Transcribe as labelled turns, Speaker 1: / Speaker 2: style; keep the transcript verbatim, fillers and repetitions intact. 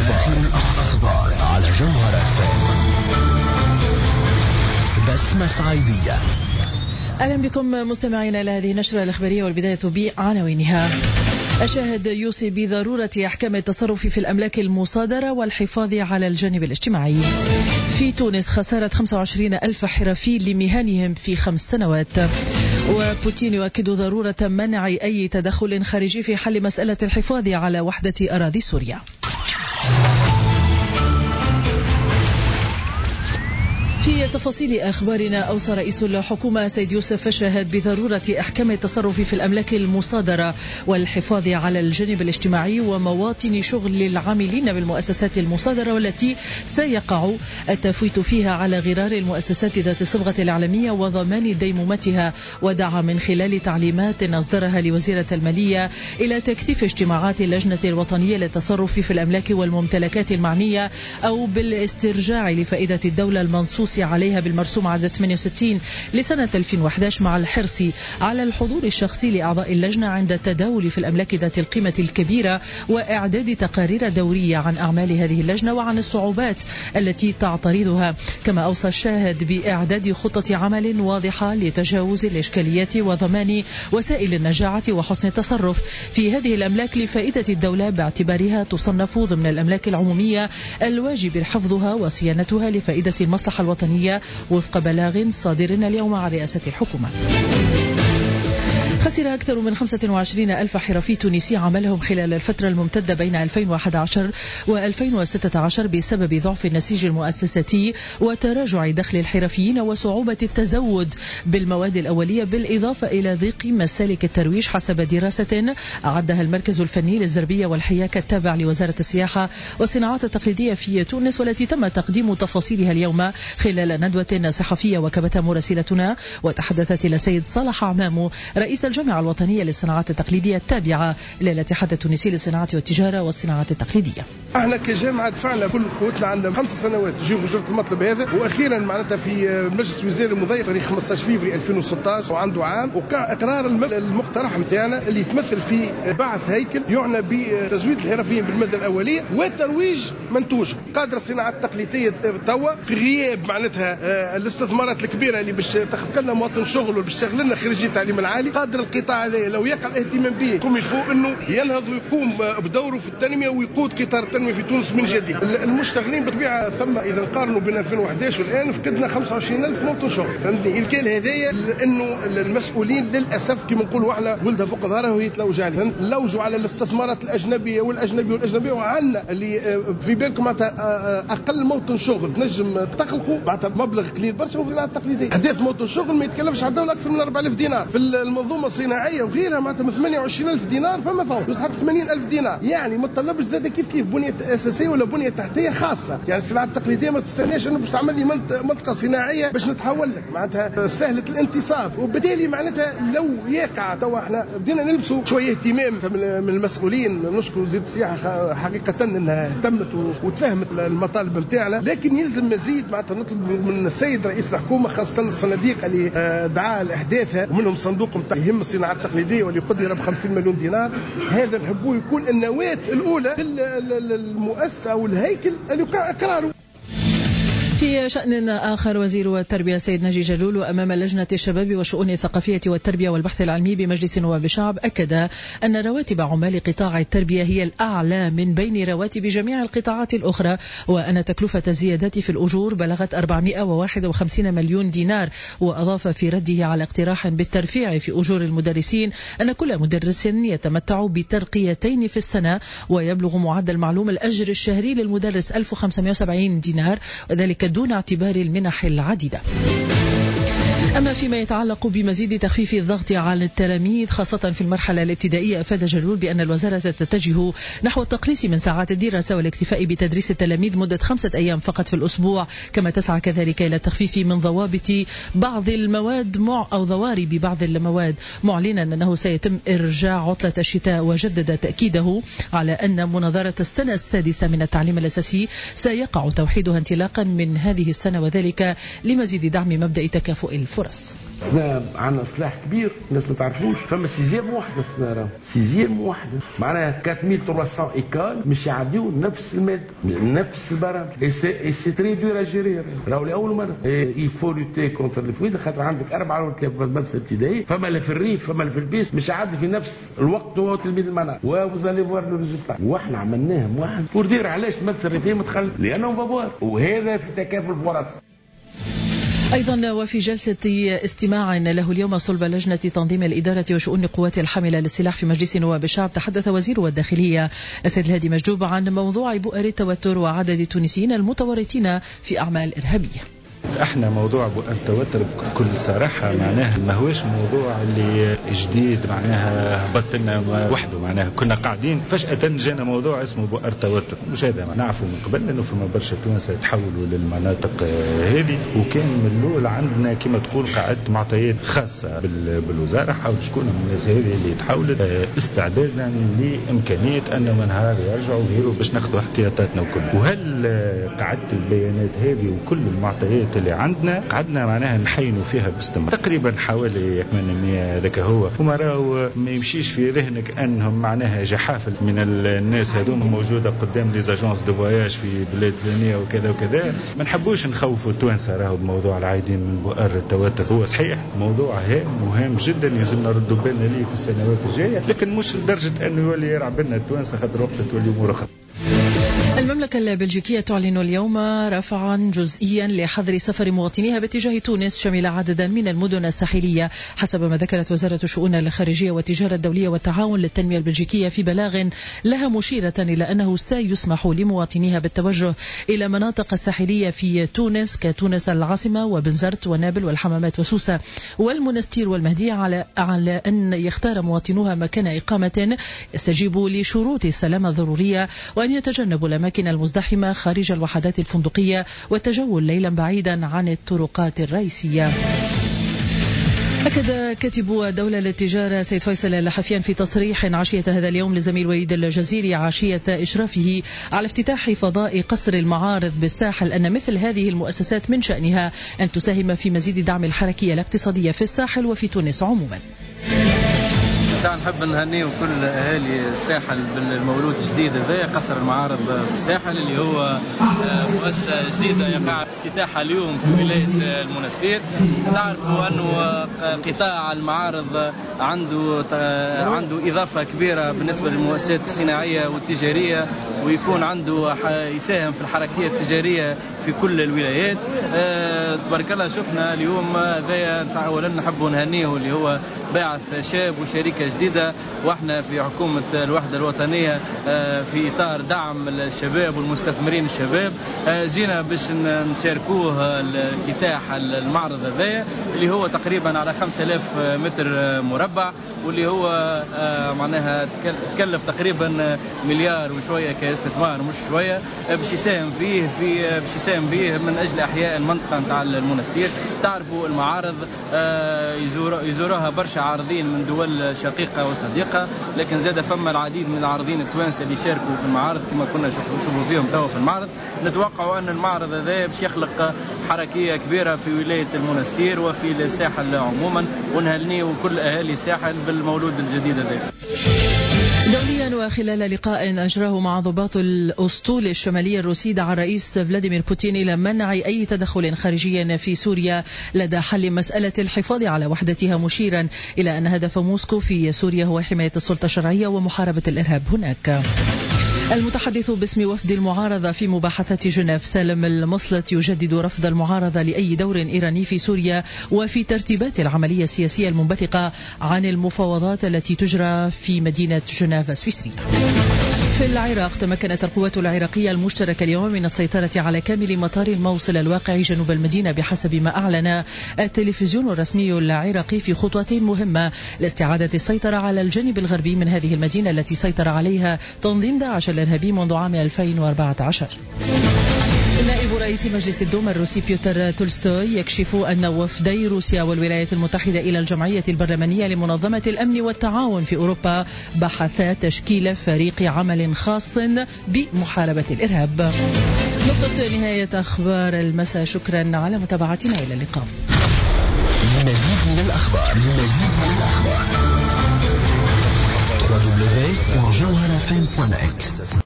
Speaker 1: الأخبار على جوهر اف ام. بسمة صعيدية.
Speaker 2: أهلا بكم مستمعين إلى هذه النشرة الإخبارية، والبداية بعناوينها. الشاهد يوصي بضرورة أحكام التصرف في الأملاك المصادرة والحفاظ على الجانب الاجتماعي. في تونس خسارة خمسة وعشرين ألف حرفي لمهنهم في خمس سنوات. وبوتين يؤكد ضرورة منع أي تدخل خارجي في حل مسألة الحفاظ على وحدة أراضي سوريا. في تفاصيل أخبارنا، أوصى رئيس الحكومة سيد يوسف الشاهد بضرورة أحكام التصرف في الأملاك المصادرة والحفاظ على الجانب الاجتماعي ومواطن شغل العاملين بالمؤسسات المصادرة، والتي سيقع التفويت فيها على غرار المؤسسات ذات الصبغة الإعلامية وضمان ديمومتها. ودعا من خلال تعليمات أصدرها لوزيرة المالية إلى تكثيف اجتماعات اللجنة الوطنية للتصرف في الأملاك والممتلكات المعنية أو بالاسترجاع لفائدة الدولة المنصوص عليها بالمرسوم عدد ثمانية وستين لسنة ألفين وأحد عشر، مع الحرص على الحضور الشخصي لأعضاء اللجنة عند التداول في الأملاك ذات القيمة الكبيرة، وإعداد تقارير دورية عن أعمال هذه اللجنة وعن الصعوبات التي تعترضها. كما أوصى الشاهد بإعداد خطة عمل واضحة لتجاوز الإشكاليات وضمان وسائل النجاعة وحسن التصرف في هذه الأملاك لفائدة الدولة، باعتبارها تصنف ضمن الأملاك العمومية الواجب حفظها وصيانتها لفائدة المصلحة الوطنية وفق بلاغ صادر اليوم عن رئاسة الحكومة. خسر أكثر من خمسة وعشرين ألف حرفي تونسي عملهم خلال الفترة الممتدة بين ألفين وأحد عشر وألفين وستة عشر بسبب ضعف النسيج المؤسساتي وتراجع دخل الحرفيين وصعوبة التزود بالمواد الأولية، بالإضافة إلى ضيق مسالك الترويج، حسب دراسة أعدها المركز الفني للزربية والحياكة التابع لوزارة السياحة والصناعات التقليدية في تونس، والتي تم تقديم تفاصيلها اليوم خلال ندوة صحفية وكبتها مراسلتنا. وتحدثت إلى سيد صالح عمامو رئيس الجامعة الوطنية للصناعات التقليدية التابعة للاتحاد التونسي للصناعة والتجارة والصناعات التقليدية.
Speaker 3: احنا كجامعة دفعنا كل قوتنا، عندنا خمس سنوات تجي وجرت المطلب هذا، واخيرا معناتها في مجلس وزاري المضيف تاريخ خمسة عشر فبراير ألفين وستة عشر وعنده عام، وقع اقرار المقترح نتاعنا اللي يتمثل في بعث هيكل يعنى بتزويد الحرفيين بالمادة الأولية وترويج منتوج قادر الصناعات التقليدية توا في غياب معناتها الاستثمارات الكبيرة اللي باش تخلق لنا مواطن شغل وباش تشغل لنا خريجي التعليم العالي. قادر القطاع هذا لو يقع الاهتمام به كم يفو انه ينهض ويقوم بدوره في التنميه ويقود قطار التنميه في تونس من جديد. المشتغلين بالطبيعه ثم اذا نقارنوا بين ألفين وأحد عشر والان فقدنا خمسة وعشرين ألف موطن شغل، فهمتني. الكل هذايا انه المسؤولين للاسف كما نقولوا احنا ولدها فوق ظهرها وهي تلوج عليه، لوجوا على الاستثمارات الاجنبيه والاجنبيه والاجنبيه، وعندنا اللي في بالكم معناتها اقل موطن شغل تنجم تخلقوا معناتها مبلغ قليل برشا وفي الصناعه التقليديه. حديث موطن شغل ما يتكلفش على الدوله اكثر من أربعة آلاف دينار، في المنظومه الصناعيه وغيرها معناتها من ثمانية وعشرين ألف دينار فما فوق، بس حتى ثمانين ألف دينار، يعني ما تطلبش زاد كيف كيف بنيه اساسيه ولا بنيه تحتيه خاصه. يعني الصناعه التقليديه ما تستناش انه باش تعمل لي منطقه صناعيه باش نتحول لك معناتها سهله الانتصاب، وبالتالي معناتها لو يقع توا احنا بدينا نلبسوا شويه اهتمام من المسؤولين. نشكر وزيره السياحه حقيقه انها اهتمت وتفهمت المطالب نتاعنا، لكن يلزم مزيد معناتها نطلب من السيد رئيس الحكومه خاصه الصناديق اللي دعا لاحداثها، ومنهم صندوق نتاع يهم الصناعه التقليديه واللي قدر ب خمسين مليون دينار. هذا نحبوه يكون النواه الاولى للمؤسسه او الهيكل اللي وقع اقراره.
Speaker 2: في شأن آخر، وزير التربية سيد ناجي جلول أمام لجنة الشباب والشؤون الثقافية والتربية والبحث العلمي بمجلس نواب الشعب أكد أن رواتب عمال قطاع التربية هي الأعلى من بين رواتب جميع القطاعات الأخرى، وأن تكلفة الزيادات في الأجور بلغت أربعمائة وواحد وخمسين مليون دينار. وأضاف في رده على اقتراح بالترفيع في أجور المدرسين أن كل مدرس يتمتع بترقيتين في السنة، ويبلغ معدل معلوم الأجر الشهري للمدرس ألف وخمسمائة وسبعين دينار، وذلك دون اعتبار المنح العديدة. أما فيما يتعلق بمزيد تخفيف الضغط على التلاميذ خاصة في المرحلة الابتدائية، أفاد جلول بأن الوزارة تتجه نحو التقليص من ساعات الدراسة والاكتفاء بتدريس التلاميذ مدة خمسة أيام فقط في الأسبوع، كما تسعى كذلك إلى التخفيف من ضوابط بعض المواد مع أو ضوارب بعض المواد، معلنا أنه سيتم إرجاع عطلة الشتاء. وجدد تأكيده على أن مناظرة السنة السادسة من التعليم الأساسي سيقع توحيدها انطلاقا من هذه السنة، وذلك لمزيد دعم مبدأ تكافؤ الفرص. فرص.
Speaker 4: عندنا سلاح كبير الناس ما تعرفوش، فما سيزيام واحده سنارة سيزيام واحده معناها أربعة آلاف وثلاثمائة ايكال مش يعديو نفس المادة نفس البرامج اي سي تري دور اجيري. راهو لاول مره يفو لوتي كونتر الفويد خاطر عندك اربعه ولا ثلاثه مدرسه ابتدائيه، فما لا في الريف فما لا في البيس مش يعدي في نفس الوقت هو تلميذ المنع ووزالي فوار لو ريزولتا. واحنا عملناها واحد بور دير علاش المدرسه الريفيه متخلف لانه بابوار، وهذا في تكافل فرص.
Speaker 2: أيضا وفي جلسة استماع له اليوم صلب لجنة تنظيم الإدارة وشؤون القوات الحاملة للسلاح في مجلس نواب الشعب، تحدث وزير الداخلية السيد الهادي مجدوب عن موضوع بؤر التوتر وعدد التونسيين المتورطين في أعمال إرهابية.
Speaker 5: احنا موضوع التوتر بكل صراحة معناها ما هوش موضوع اللي جديد معناها هبط لنا وحده، معناها كنا قاعدين فجأة جانا موضوع اسمه بؤر توتر، مش هذا نعرفوا من قبل انه فما برشا توانسة تحولوا للمناطق هذه، وكان من الاول عندنا كما تقول قاعدة معطيات خاصة بالوزارة حاول شكون من الناس هذه اللي تحولت استعدادا لإمكانية انه نهار يرجعوا غيره باش ناخذوا احتياطاتنا وكل. وهل قاعدة البيانات هذه وكل المعطيات اللي عندنا قعدنا معناها نحينوا فيها باستمرار تقريبا حوالي ثمانمائة هذاك هو، وما راهو ما يمشيش في ذهنك انهم معناها جحافل من الناس هذوما موجوده قدام لي زاجونس دو فواياج في بلاد فلانيه وكذا وكذا. ما نحبوش نخوفوا التوانسه راهو بموضوع العايدين من بؤر التوتر، هو صحيح موضوع هام مهم جدا يلزمنا نردوا بالنا ليه في السنوات الجايه، لكن مش لدرجه انه يولي يلعب بنا التوانسه خاطر وقت تولي امور خطر.
Speaker 2: المملكة البلجيكية تعلن اليوم رفعا جزئيا لحظر سفر مواطنيها باتجاه تونس شمل عددا من المدن الساحلية، حسب ما ذكرت وزارة الشؤون الخارجية والتجارة الدولية والتعاون للتنمية البلجيكية في بلاغ لها، مشيرة إلى أنه سيسمح لمواطنيها بالتوجه إلى مناطق الساحلية في تونس كتونس العاصمة وبنزرت ونابل والحمامات وسوسة والمنستير والمهدي، على على أن يختار مواطنوها مكان إقامة يستجيب لشروط السلامة الضرورية، وأن يتجنبوا الأماكن المزدحمة خارج الوحدات الفندقية والتجول ليلا بعيدا عن الطرقات الرئيسية. أكد كاتب الدولة للتجارة سيد فيصل الحفيان في تصريح عشية هذا اليوم لزميل وليد الجزيري عشية إشرافه على افتتاح فضاء قصر المعارض بالساحل أن مثل هذه المؤسسات من شأنها أن تساهم في مزيد دعم الحركية الاقتصادية في الساحل وفي تونس عموما.
Speaker 6: نحب نهنيه كل اهالي الساحل بالمولود الجديد هذا قصر المعارض بالساحل اللي هو مؤسسه جديده يقع افتتاحها اليوم في ولايه المنستير. تعرفوا انه قطاع المعارض عنده عنده اضافه كبيره بالنسبه للمؤسسات الصناعيه والتجاريه، ويكون عنده يساهم في الحركيه التجاريه في كل الولايات. تبارك الله شفنا اليوم هذا اولا نحب نهنيه اللي هو باعث شاب وشركه جديده، واحنا في حكومه الوحده الوطنيه في اطار دعم الشباب والمستثمرين الشباب جينا باش نشاركوه الافتتاح المعرض هذا اللي هو تقريبا على خمسة آلاف متر مربع، واللي هو معناها تكلف تقريبا مليار وشويه كاستثمار مش شويه باش يساهم فيه في باش يساهم به من اجل احياء المنطقه نتاع المنستير. تعرفوا المعارض يزور يزورها برشا عارضين من دول شقيقه وصديقه، لكن زاد فما العديد من العارضين التوانسه اللي شاركوا في المعارض كما كنا نشوفوا فيهم توا في المعرض. نتوقعوا ان المعرض هذا باش يخلق حركيه كبيره في ولايه المنستير وفي الساحل عموما، ونهنيوا كل اهالي الساحل بالمولود الجديد هذا.
Speaker 2: دوليا وخلال لقاء أجراه مع ضباط الأسطول الشمالي الروسي، دعا الرئيس فلاديمير بوتين إلى منع أي تدخل خارجي في سوريا لدى حل مسألة الحفاظ على وحدتها، مشيرا إلى أن هدف موسكو في سوريا هو حماية السلطة الشرعية ومحاربة الإرهاب هناك. المتحدث باسم وفد المعارضة في مباحثات جنيف سالم المصلت يجدد رفض المعارضة لأي دور إيراني في سوريا وفي ترتيبات العملية السياسية المنبثقة عن المفاوضات التي تجرى في مدينة جنيف السويسرية. في العراق تمكنت القوات العراقية المشتركة اليوم من السيطرة على كامل مطار الموصل الواقع جنوب المدينة بحسب ما أعلن التلفزيون الرسمي العراقي في خطوة مهمة لاستعادة السيطرة على الجانب الغربي من هذه المدينة التي سيطر عليها تنظيم داعش الإرهابي منذ عام ألفين وأربعة عشر. نائب رئيس مجلس الدوما الروسي بيوتر تولستوي يكشف أن وفدي روسيا والولايات المتحدة إلى الجمعية البرلمانية لمنظمة الأمن والتعاون في أوروبا بحثا تشكيل فريق عمل خاص بمحاربة الإرهاب. نقطة نهاية أخبار المساء، شكرا على متابعتنا، إلى اللقاء.
Speaker 1: لمزيد من الأخبار لمزيد من الأخبار دبليو دبليو دبليو دوت جوهرة اف ام دوت نت.